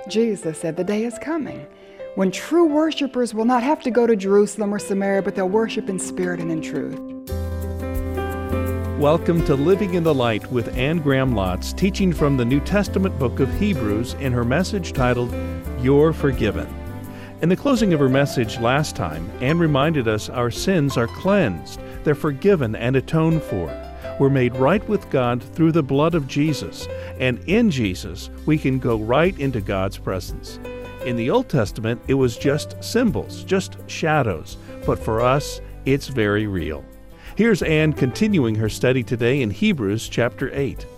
Jesus said the day is coming when true worshipers will not have to go to Jerusalem or Samaria, but they'll worship in spirit and in truth. Welcome to Living in the Light with Anne Graham Lotz, teaching from the New Testament book of Hebrews in her message titled, You're Forgiven. In the closing of her message last time, Anne reminded us our sins are cleansed, they're forgiven and atoned for. We're made right with God through the blood of Jesus, and in Jesus, we can go right into God's presence. In the Old Testament, it was just symbols, just shadows, but for us, it's very real. Here's Anne continuing her study today in Hebrews chapter 8.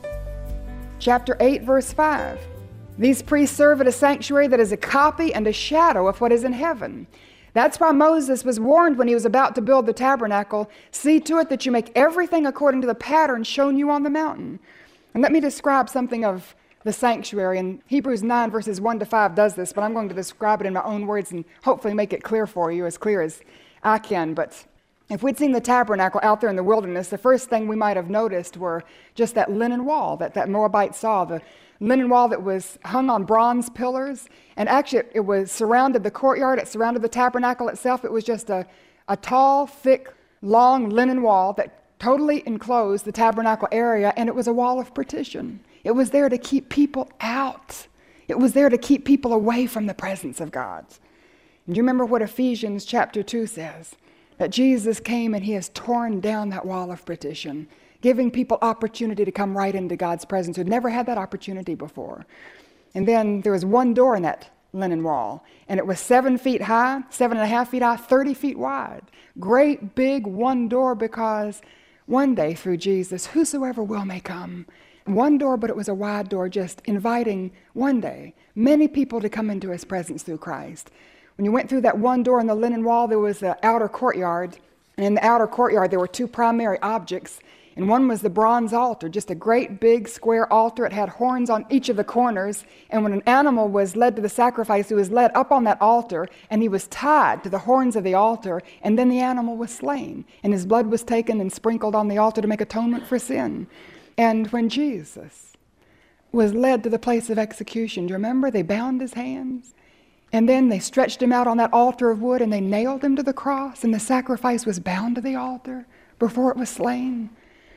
Chapter 8, verse 5. These priests serve at a sanctuary that is a copy and a shadow of what is in heaven. That's why Moses was warned when he was about to build the tabernacle, see to it that you make everything according to the pattern shown you on the mountain. And let me describe something of the sanctuary. And Hebrews 9 verses 1 to 5 does this, but I'm going to describe it in my own words and hopefully make it clear for you, as clear as I can. But if we'd seen the tabernacle out there in the wilderness, the first thing we might have noticed were just that linen wall that Moabite saw, the linen wall that was hung on bronze pillars. And actually, it was surrounded the courtyard, it surrounded the tabernacle itself. It was just a tall, thick, long linen wall that totally enclosed the tabernacle area, and it was a wall of partition. It was there to keep people out. It was there to keep people away from the presence of God. And do you remember what Ephesians chapter 2 says? That Jesus came and he has torn down that wall of partition, giving people opportunity to come right into God's presence who'd never had that opportunity before. And then there was one door in that linen wall, and it was 7 feet high, 7.5 feet high, 30 feet wide. Great big one door, because one day through Jesus, whosoever will may come. One door, but it was a wide door, just inviting one day many people to come into his presence through Christ. When you went through that one door in the linen wall, there was the outer courtyard. And in the outer courtyard, there were two primary objects. And one was the bronze altar, just a great big square altar. It had horns on each of the corners. And when an animal was led to the sacrifice, he was led up on that altar, and he was tied to the horns of the altar. And then the animal was slain. And his blood was taken and sprinkled on the altar to make atonement for sin. And when Jesus was led to the place of execution, do you remember? They bound his hands. And then they stretched him out on that altar of wood, and they nailed him to the cross, and the sacrifice was bound to the altar before it was slain.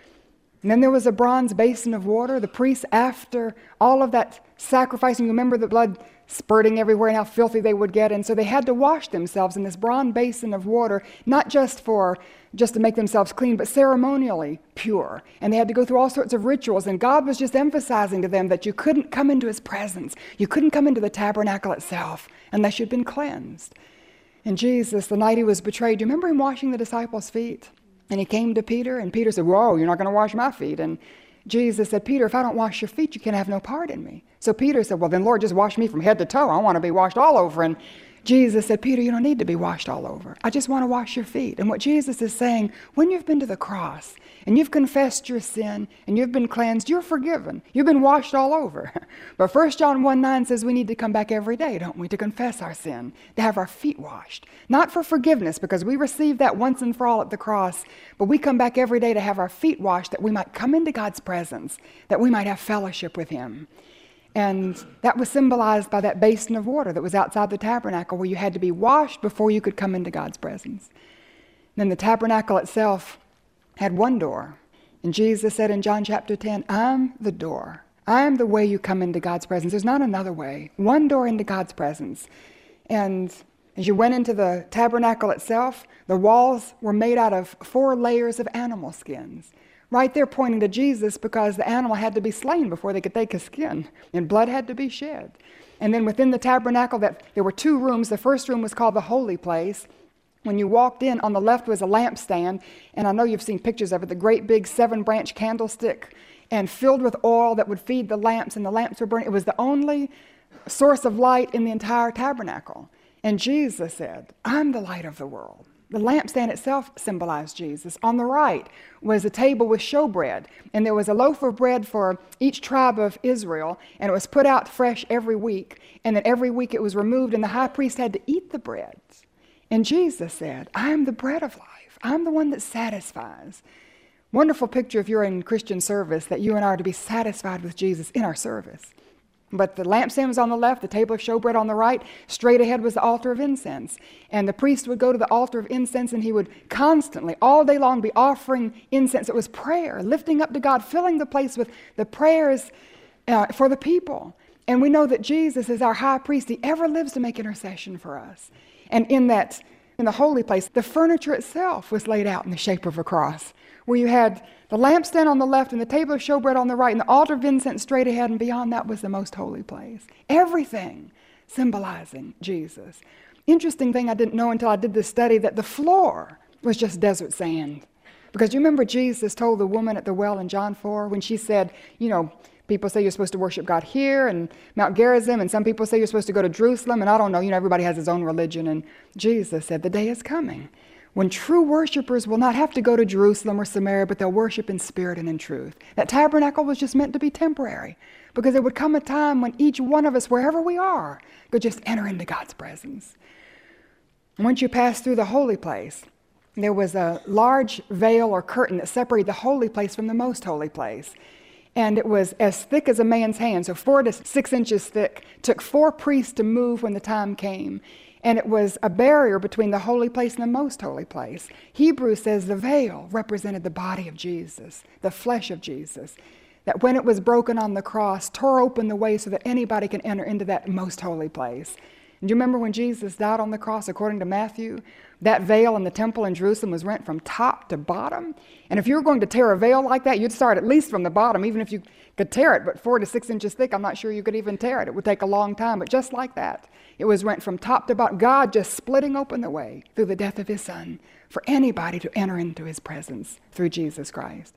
And then there was a bronze basin of water. The priests, after all of that sacrificing, you remember the blood spurting everywhere and how filthy they would get, and so they had to wash themselves in this bronze basin of water, not just to make themselves clean, but ceremonially pure. And they had to go through all sorts of rituals, and God was just emphasizing to them that you couldn't come into his presence. You couldn't come into the tabernacle itself unless you'd been cleansed. And Jesus, the night he was betrayed, do you remember him washing the disciples' feet? And he came to Peter, and Peter said, "Whoa, you're not going to wash my feet." And Jesus said, "Peter, if I don't wash your feet, you can have no part in me." So Peter said, "Well, then, Lord, just wash me from head to toe. I want to be washed all over." And Jesus said, "Peter, you don't need to be washed all over. I just want to wash your feet." And what Jesus is saying, when you've been to the cross and you've confessed your sin and you've been cleansed, you're forgiven. You've been washed all over. But 1 John 1:9 says we need to come back every day, don't we, to confess our sin, to have our feet washed. Not for forgiveness, because we received that once and for all at the cross, but we come back every day to have our feet washed, that we might come into God's presence, that we might have fellowship with him. And that was symbolized by that basin of water that was outside the tabernacle, where you had to be washed before you could come into God's presence. Then the tabernacle itself had one door. And Jesus said in John chapter 10, "I'm the door. I am the way you come into God's presence." There's not another way. One door into God's presence. And as you went into the tabernacle itself, the walls were made out of 4 layers of animal skins. Right there pointing to Jesus, because the animal had to be slain before they could take his skin, and blood had to be shed. And then within the tabernacle, there were 2 rooms. The first room was called the holy place. When you walked in, on the left was a lampstand, and I know you've seen pictures of it, the great big 7-branch candlestick, and filled with oil that would feed the lamps, and the lamps were burning. It was the only source of light in the entire tabernacle. And Jesus said, "I'm the light of the world." The lampstand itself symbolized Jesus. On the right was a table with showbread, and there was a loaf of bread for each tribe of Israel, and it was put out fresh every week, and then every week it was removed, and the high priest had to eat the bread. And Jesus said, "I am the bread of life. I'm the one that satisfies." Wonderful picture if you're in Christian service, that you and I are to be satisfied with Jesus in our service. But the lampstand was on the left, the table of showbread on the right. Straight ahead was the altar of incense. And the priest would go to the altar of incense, and he would constantly, all day long, be offering incense. It was prayer, lifting up to God, filling the place with the prayers for the people. And we know that Jesus is our high priest. He ever lives to make intercession for us. And in the holy place, the furniture itself was laid out in the shape of a cross, where you had the lampstand on the left and the table of showbread on the right, and the altar of incense straight ahead, and beyond that was the most holy place. Everything symbolizing Jesus. Interesting thing I didn't know until I did this study, that the floor was just desert sand. Because you remember Jesus told the woman at the well in John 4 when she said, people say you're supposed to worship God here and Mount Gerizim, and some people say you're supposed to go to Jerusalem, and I don't know, everybody has his own religion. And Jesus said, the day is coming when true worshipers will not have to go to Jerusalem or Samaria, but they'll worship in spirit and in truth. That tabernacle was just meant to be temporary, because there would come a time when each one of us, wherever we are, could just enter into God's presence. And once you pass through the holy place, there was a large veil or curtain that separated the holy place from the most holy place. And it was as thick as a man's hand, so 4 to 6 inches thick. It took 4 priests to move when the time came. And it was a barrier between the holy place and the most holy place. Hebrews says the veil represented the body of Jesus, the flesh of Jesus, that when it was broken on the cross, tore open the way so that anybody can enter into that most holy place. And do you remember when Jesus died on the cross, according to Matthew? That veil in the temple in Jerusalem was rent from top to bottom. And if you were going to tear a veil like that, you'd start at least from the bottom, even if you could tear it. But 4 to 6 inches thick, I'm not sure you could even tear it. It would take a long time. But just like that, it was rent from top to bottom. God just splitting open the way through the death of his Son for anybody to enter into his presence through Jesus Christ.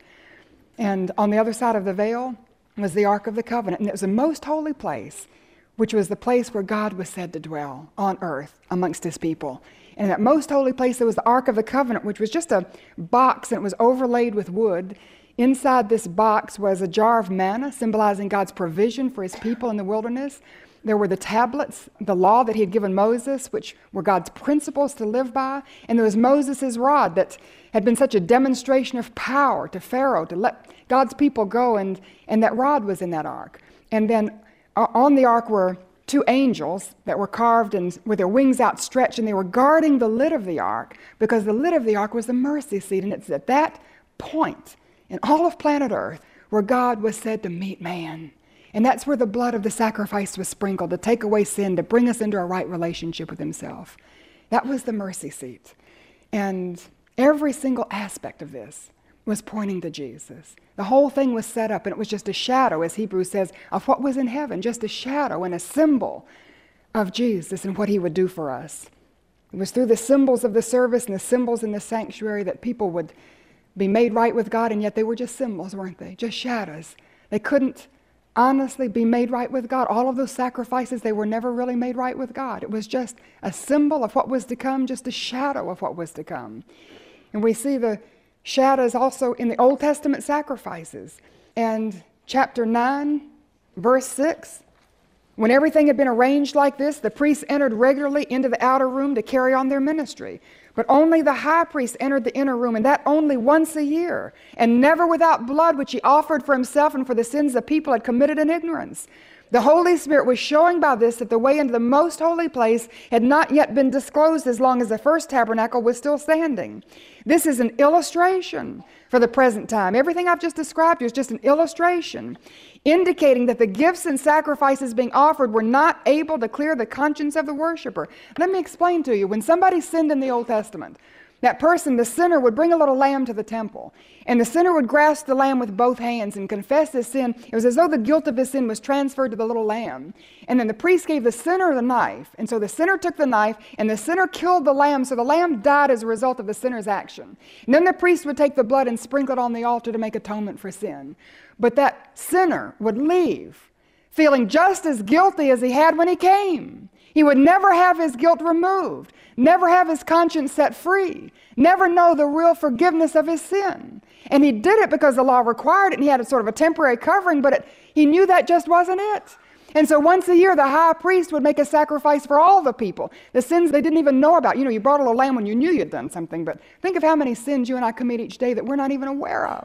And on the other side of the veil was the Ark of the Covenant. And it was the most holy place, which was the place where God was said to dwell on earth amongst his people. And in that most holy place, there was the Ark of the Covenant, which was just a box, and it was overlaid with wood. Inside this box was a jar of manna, symbolizing God's provision for his people in the wilderness. There were the tablets, the law that he had given Moses, which were God's principles to live by. And there was Moses' rod that had been such a demonstration of power to Pharaoh to let God's people go, and that rod was in that ark. And then on the ark were 2 angels that were carved and with their wings outstretched, and they were guarding the lid of the ark, because the lid of the ark was the mercy seat. And it's at that point in all of planet Earth where God was said to meet man. And that's where the blood of the sacrifice was sprinkled to take away sin, to bring us into a right relationship with himself. That was the mercy seat. And every single aspect of this was pointing to Jesus. The whole thing was set up, and it was just a shadow, as Hebrews says, of what was in heaven, just a shadow and a symbol of Jesus and what he would do for us. It was through the symbols of the service and the symbols in the sanctuary that people would be made right with God, and yet they were just symbols, weren't they? Just shadows. They couldn't honestly be made right with God. All of those sacrifices, they were never really made right with God. It was just a symbol of what was to come, just a shadow of what was to come. And we see the shadows also in the Old Testament sacrifices. And chapter 9, verse 6, when everything had been arranged like this, the priests entered regularly into the outer room to carry on their ministry. But only the high priest entered the inner room, and that only once a year, and never without blood, which he offered for himself and for the sins the people had committed in ignorance. The Holy Spirit was showing by this that the way into the most holy place had not yet been disclosed as long as the first tabernacle was still standing. This is an illustration for the present time. Everything I've just described here is just an illustration, indicating that the gifts and sacrifices being offered were not able to clear the conscience of the worshiper. Let me explain to you. When somebody sinned in the Old Testament, that person, the sinner, would bring a little lamb to the temple, and the sinner would grasp the lamb with both hands and confess his sin. It was as though the guilt of his sin was transferred to the little lamb. And then the priest gave the sinner the knife, and so the sinner took the knife, and the sinner killed the lamb, so the lamb died as a result of the sinner's action. And then the priest would take the blood and sprinkle it on the altar to make atonement for sin. But that sinner would leave feeling just as guilty as he had when he came. He would never have his guilt removed, never have his conscience set free, never know the real forgiveness of his sin. And he did it because the law required it, and he had a sort of a temporary covering, but he knew that just wasn't it. And so once a year, the high priest would make a sacrifice for all the people, the sins they didn't even know about. You brought a little lamb when you knew you'd done something, but think of how many sins you and I commit each day that we're not even aware of.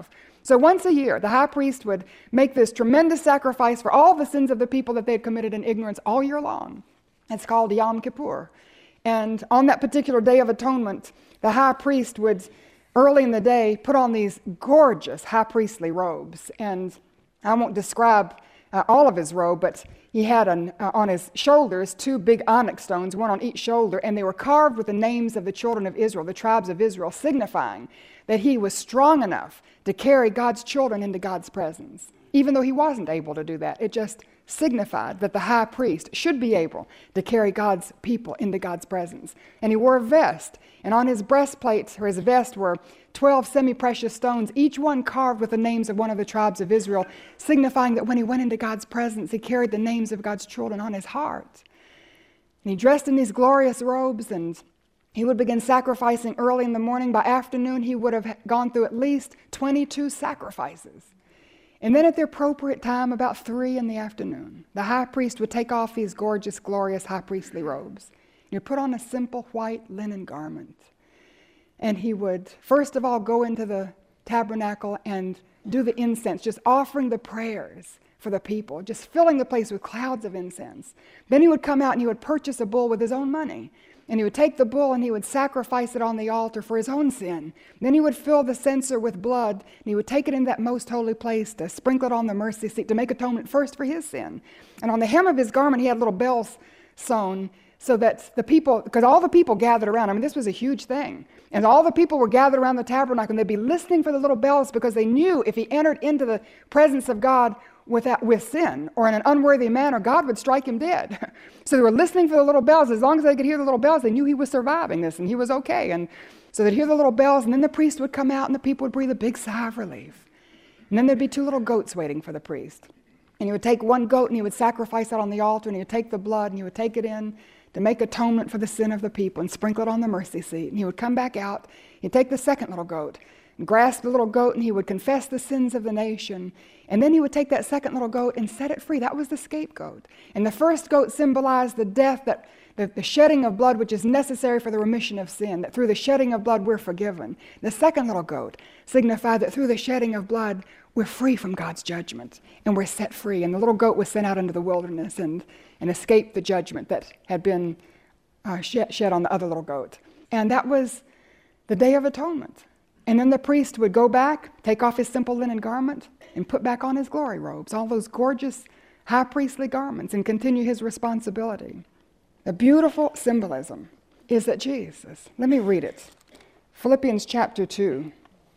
So once a year, the high priest would make this tremendous sacrifice for all the sins of the people that they had committed in ignorance all year long. It's called Yom Kippur. And on that particular Day of Atonement, the high priest would, early in the day, put on these gorgeous high priestly robes. And I won't describe all of his robe, but he had on his shoulders 2 big onyx stones, one on each shoulder, and they were carved with the names of the children of Israel, the tribes of Israel, signifying that he was strong enough to carry God's children into God's presence. Even though he wasn't able to do that, it just signified that the high priest should be able to carry God's people into God's presence. And he wore a vest, and on his breastplate or his vest were 12 semi-precious stones, each one carved with the names of one of the tribes of Israel, signifying that when he went into God's presence, he carried the names of God's children on his heart. And he dressed in these glorious robes, and he would begin sacrificing early in the morning. By afternoon, he would have gone through at least 22 sacrifices. And then at the appropriate time, about 3 in the afternoon, the high priest would take off these gorgeous, glorious high priestly robes. He would put on a simple white linen garment. And he would, first of all, go into the tabernacle and do the incense, just offering the prayers for the people, just filling the place with clouds of incense. Then he would come out and he would purchase a bull with his own money. And he would take the bull and he would sacrifice it on the altar for his own sin. Then he would fill the censer with blood, and he would take it in that most holy place to sprinkle it on the mercy seat to make atonement first for his sin. And on the hem of his garment, he had little bells sewn so that the people, because all the people gathered around. I mean, this was a huge thing. And all the people were gathered around the tabernacle, and they'd be listening for the little bells because they knew if he entered into the presence of God with sin or in an unworthy manner, God would strike him dead. So they were listening for the little bells. As long as they could hear the little bells, they knew he was surviving this and he was okay. And so they'd hear the little bells, and then the priest would come out and the people would breathe a big sigh of relief. And then there'd be 2 little goats waiting for the priest. And he would take one goat and he would sacrifice it on the altar, and he would take the blood and he would take it in to make atonement for the sin of the people and sprinkle it on the mercy seat. And he would come back out, he'd take the second little goat and grasp the little goat, and he would confess the sins of the nation. And then he would take that second little goat and set it free. That was the scapegoat. And the first goat symbolized the death, the shedding of blood which is necessary for the remission of sin, that through the shedding of blood we're forgiven. The second little goat signified that through the shedding of blood we're free from God's judgment and we're set free. And the little goat was sent out into the wilderness and escaped the judgment that had been shed on the other little goat. And that was the Day of Atonement. And then the priest would go back, take off his simple linen garment, and put back on his glory robes, all those gorgeous high priestly garments, and continue his responsibility. The beautiful symbolism is that Jesus, let me read it. Philippians chapter 2.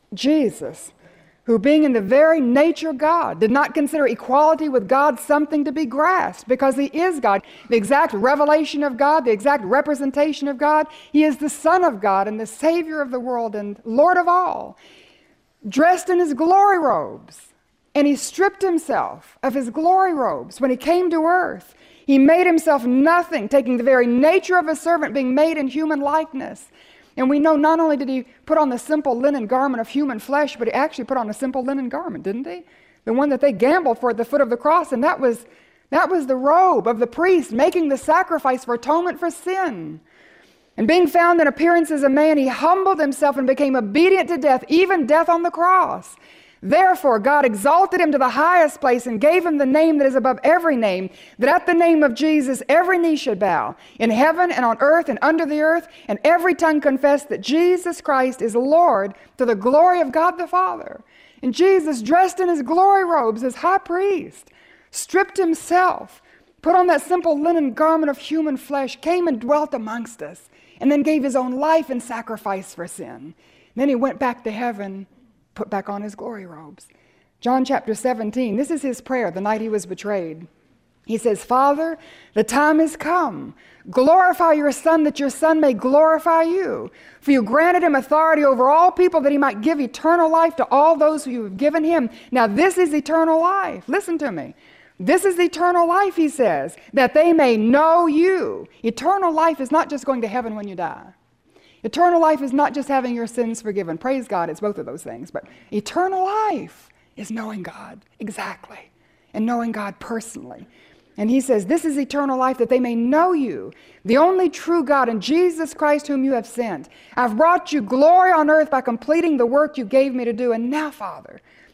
Jesus, who being in the very nature God, did not consider equality with God something to be grasped, because he is God, the exact revelation of God, the exact representation of God. He is the Son of God and the Savior of the world and Lord of all, dressed in his glory robes. And he stripped himself of his glory robes when he came to earth. He made himself nothing, taking the very nature of a servant, being made in human likeness. And we know not only did he put on the simple linen garment of human flesh, but he actually put on a simple linen garment, didn't he? The one that they gambled for at the foot of the cross, and that was the robe of the priest making the sacrifice for atonement for sin. And being found in appearance as a man, he humbled himself and became obedient to death, even death on the cross. Therefore, God exalted him to the highest place and gave him the name that is above every name, that at the name of Jesus every knee should bow, in heaven and on earth and under the earth, and every tongue confess that Jesus Christ is Lord, to the glory of God the Father. And Jesus, dressed in his glory robes as high priest, stripped himself, put on that simple linen garment of human flesh, came and dwelt amongst us, and then gave his own life in sacrifice for sin. And then he went back to heaven, put back on his glory robes. John chapter 17, this is his prayer the night he was betrayed. He says, Father, the time has come. Glorify your Son, that your Son may glorify you. For you granted him authority over all people, that he might give eternal life to all those who you have given him. Now this is eternal life. Listen to me. This is eternal life, he says, that they may know you. Eternal life is not just going to heaven when you die. Eternal life is not just having your sins forgiven. Praise God, it's both of those things. But eternal life is knowing God, exactly, and knowing God personally. And he says, this is eternal life, that they may know you, the only true God, and Jesus Christ whom you have sent. I've brought you glory on earth by completing the work you gave me to do. And now, Father,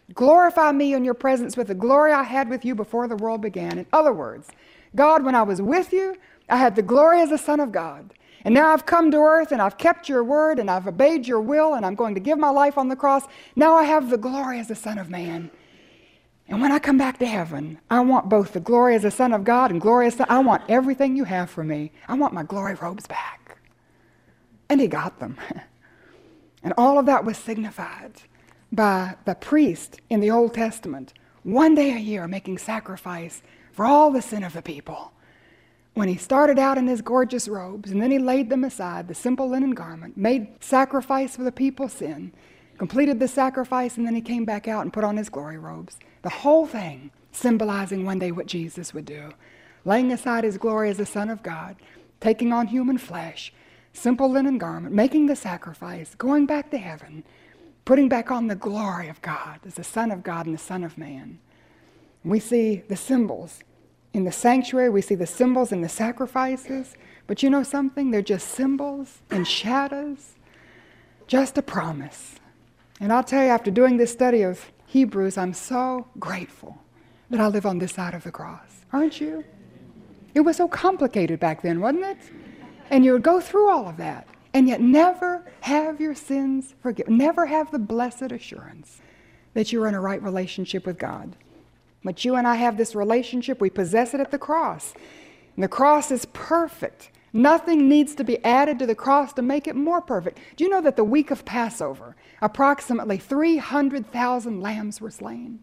Glorify me in your presence with the glory I had with you before the world began. In other words, God, when I was with you, I had the glory as the Son of God. And now I've come to earth and I've kept your word and I've obeyed your will and I'm going to give my life on the cross. Now I have the glory as the Son of Man. And when I come back to heaven, I want both the glory as the Son of God and glory as I want everything you have for me. I want my glory robes back. And he got them. And all of that was signified by the priest in the Old Testament, one day a year making sacrifice for all the sin of the people. When he started out in his gorgeous robes, and then he laid them aside, the simple linen garment, made sacrifice for the people's sin, completed the sacrifice, and then he came back out and put on his glory robes. The whole thing symbolizing one day what Jesus would do, laying aside his glory as the Son of God, taking on human flesh, simple linen garment, making the sacrifice, going back to heaven, putting back on the glory of God as the Son of God and the Son of Man. We see the symbols in the sanctuary, we see the symbols in the sacrifices, but you know something? They're just symbols and shadows, just a promise. And I'll tell you, after doing this study of Hebrews, I'm so grateful that I live on this side of the cross. Aren't you? It was so complicated back then, wasn't it? And you would go through all of that, and yet never have your sins forgiven, never have the blessed assurance that you're in a right relationship with God. But you and I have this relationship. We possess it at the cross. And the cross is perfect. Nothing needs to be added to the cross to make it more perfect. Do you know that the week of Passover, approximately 300,000 lambs were slain?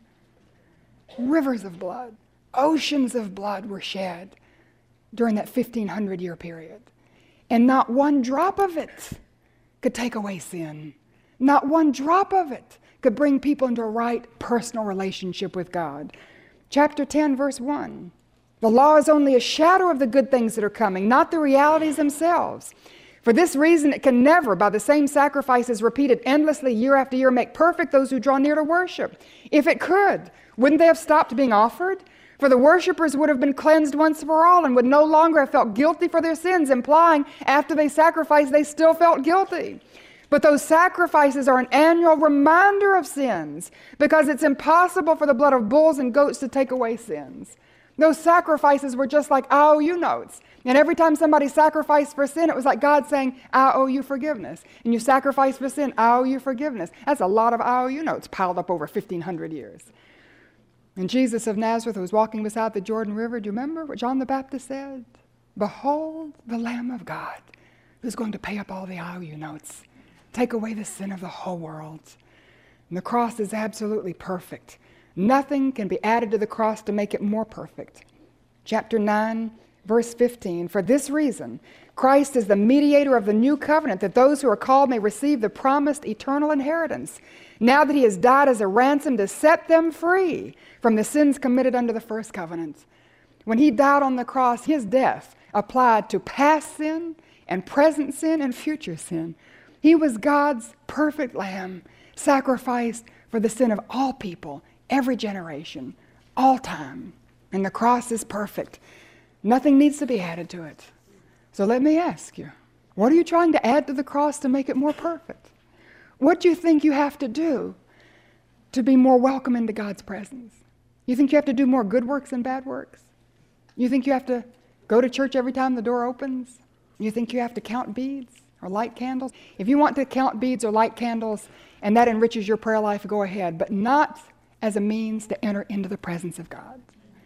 Rivers of blood, oceans of blood were shed during that 1,500-year period. And not one drop of it could take away sin. Not one drop of it could bring people into a right personal relationship with God. Chapter 10, verse 1. The law is only a shadow of the good things that are coming, not the realities themselves. For this reason, it can never, by the same sacrifices repeated endlessly year after year, make perfect those who draw near to worship. If it could, wouldn't they have stopped being offered? For the worshipers would have been cleansed once for all and would no longer have felt guilty for their sins, implying after they sacrificed, they still felt guilty. But those sacrifices are an annual reminder of sins because it's impossible for the blood of bulls and goats to take away sins. Those sacrifices were just like IOU notes. And every time somebody sacrificed for sin, it was like God saying, I owe you forgiveness. And you sacrifice for sin, I owe you forgiveness. That's a lot of IOU notes piled up over 1,500 years. And Jesus of Nazareth was walking beside the Jordan River. Do you remember what John the Baptist said? Behold the Lamb of God who's going to pay up all the IOU notes, take away the sin of the whole world. And the cross is absolutely perfect. Nothing can be added to the cross to make it more perfect. Chapter 9, verse 15. For this reason, Christ is the mediator of the new covenant, that those who are called may receive the promised eternal inheritance, now that he has died as a ransom to set them free from the sins committed under the first covenant. When he died on the cross, his death applied to past sin and present sin and future sin. He was God's perfect lamb, sacrificed for the sin of all people, every generation, all time. And the cross is perfect. Nothing needs to be added to it. So let me ask you, what are you trying to add to the cross to make it more perfect? What do you think you have to do to be more welcome into God's presence? You think you have to do more good works than bad works? You think you have to go to church every time the door opens? You think you have to count beads or light candles? If you want to count beads or light candles and that enriches your prayer life, go ahead, but not as a means to enter into the presence of God.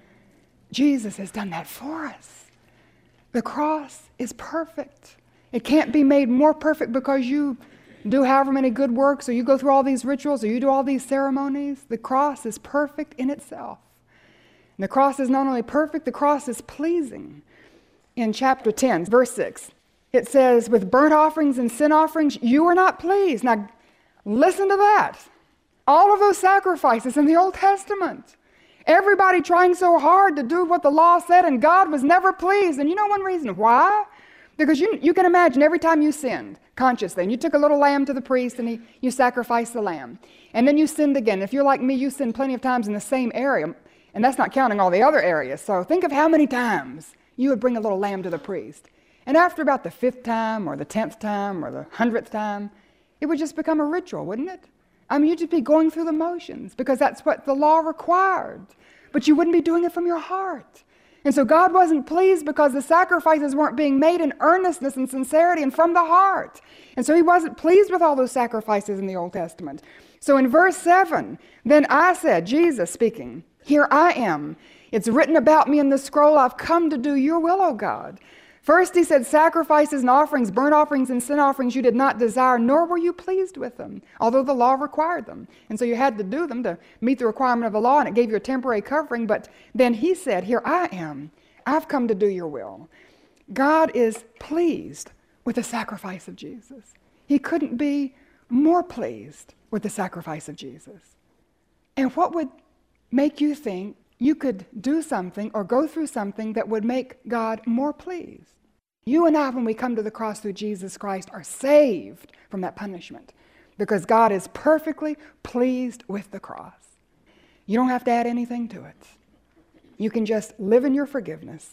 Jesus has done that for us. The cross is perfect. It can't be made more perfect because you do however many good works or you go through all these rituals or you do all these ceremonies. The cross is perfect in itself. And the cross is not only perfect, the cross is pleasing. In chapter 10, verse 6, it says, with burnt offerings and sin offerings, you are not pleased. Now, listen to that. All of those sacrifices in the Old Testament. Everybody trying so hard to do what the law said, and God was never pleased. And you know one reason why? Because you can imagine every time you sinned consciously, and you took a little lamb to the priest, and you sacrificed the lamb. And then you sinned again. If you're like me, you sinned plenty of times in the same area, and that's not counting all the other areas. So think of how many times you would bring a little lamb to the priest. And after about the 5th time, or the 10th time, or the 100th time, it would just become a ritual, wouldn't it? I mean, you'd just be going through the motions because that's what the law required. But you wouldn't be doing it from your heart. And so God wasn't pleased because the sacrifices weren't being made in earnestness and sincerity and from the heart. And so he wasn't pleased with all those sacrifices in the Old Testament. So in verse 7, then I said, Jesus speaking, here I am. It's written about me in the scroll. I've come to do your will, O God. First he said, sacrifices and offerings, burnt offerings and sin offerings you did not desire, nor were you pleased with them, although the law required them. And so you had to do them to meet the requirement of the law, and it gave you a temporary covering. But then he said, here I am. I've come to do your will. God is pleased with the sacrifice of Jesus. He couldn't be more pleased with the sacrifice of Jesus. And what would make you think you could do something or go through something that would make God more pleased? You and I, when we come to the cross through Jesus Christ, are saved from that punishment because God is perfectly pleased with the cross. You don't have to add anything to it. You can just live in your forgiveness.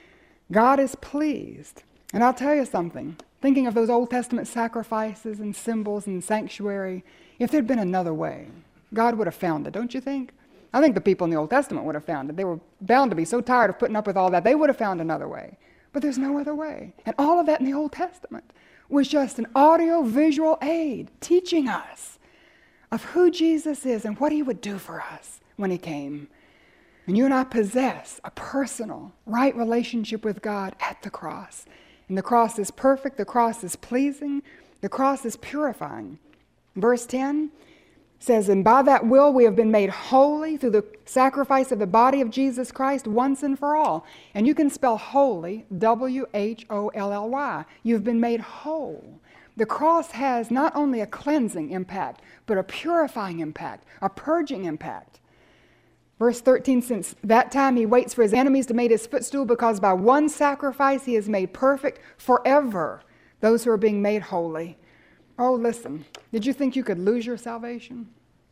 God is pleased. And I'll tell you something, thinking of those Old Testament sacrifices and symbols and sanctuary, if there'd been another way, God would have found it, don't you think? I think the people in the Old Testament would have found it. They were bound to be so tired of putting up with all that, they would have found another way. But there's no other way. And all of that in the Old Testament was just an audio-visual aid teaching us of who Jesus is and what he would do for us when he came. And you and I possess a personal, right relationship with God at the cross. And the cross is perfect, the cross is pleasing, the cross is purifying. Verse 10 says, and by that will we have been made holy through the sacrifice of the body of Jesus Christ once and for all. And you can spell holy, W-H-O-L-L-Y. You've been made whole. The cross has not only a cleansing impact, but a purifying impact, a purging impact. Verse 13, since that time he waits for his enemies to make his footstool, because by one sacrifice he has made perfect forever those who are being made holy. Oh, listen, did you think you could lose your salvation?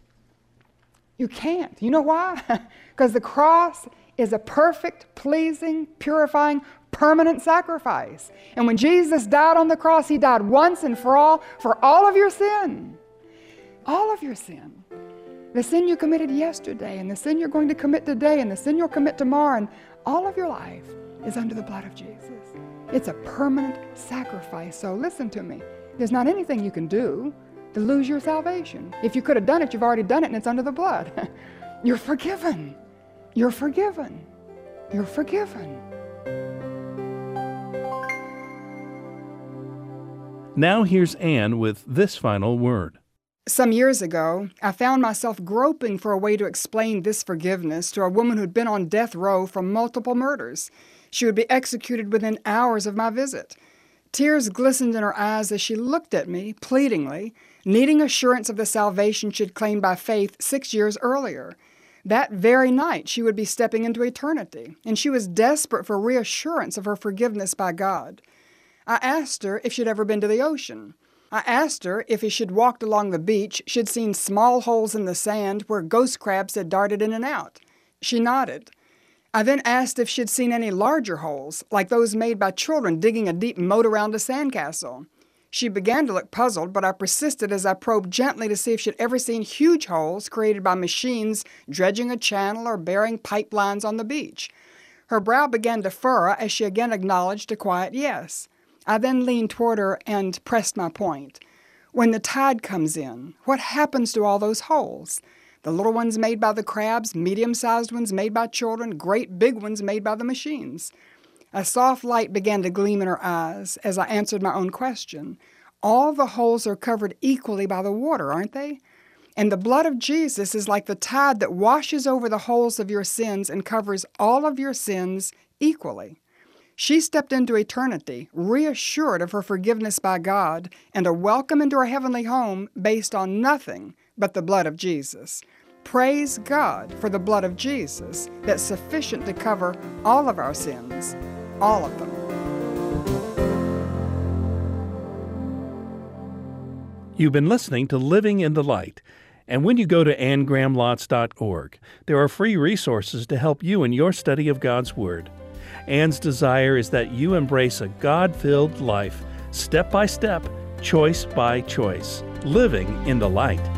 You can't. You know why? Because the cross is a perfect, pleasing, purifying, permanent sacrifice. And when Jesus died on the cross, he died once and for all of your sin. All of your sin. The sin you committed yesterday, and the sin you're going to commit today, and the sin you'll commit tomorrow, and all of your life is under the blood of Jesus. It's a permanent sacrifice. So listen to me. There's not anything you can do to lose your salvation. If you could have done it, you've already done it, and it's under the blood. You're forgiven. You're forgiven. You're forgiven. Now here's Anne with this final word. Some years ago, I found myself groping for a way to explain this forgiveness to a woman who'd been on death row for multiple murders. She would be executed within hours of my visit. Tears glistened in her eyes as she looked at me, pleadingly, needing assurance of the salvation she'd claimed by faith 6 years earlier. That very night, she would be stepping into eternity, and she was desperate for reassurance of her forgiveness by God. I asked her if she'd ever been to the ocean. I asked her if as she'd walked along the beach, she'd seen small holes in the sand where ghost crabs had darted in and out. She nodded. I then asked if she'd seen any larger holes, like those made by children digging a deep moat around a sandcastle. She began to look puzzled, but I persisted as I probed gently to see if she'd ever seen huge holes created by machines dredging a channel or burying pipelines on the beach. Her brow began to furrow as she again acknowledged a quiet yes. I then leaned toward her and pressed my point. When the tide comes in, what happens to all those holes? The little ones made by the crabs, medium-sized ones made by children, great big ones made by the machines. A soft light began to gleam in her eyes as I answered my own question. All the holes are covered equally by the water, aren't they? And the blood of Jesus is like the tide that washes over the holes of your sins and covers all of your sins equally. She stepped into eternity, reassured of her forgiveness by God, and a welcome into her heavenly home based on nothing but the blood of Jesus. Praise God for the blood of Jesus that's sufficient to cover all of our sins, all of them. You've been listening to Living in the Light. And when you go to anngrahamlotz.org, there are free resources to help you in your study of God's Word. Anne's desire is that you embrace a God-filled life, step by step, choice by choice, living in the light.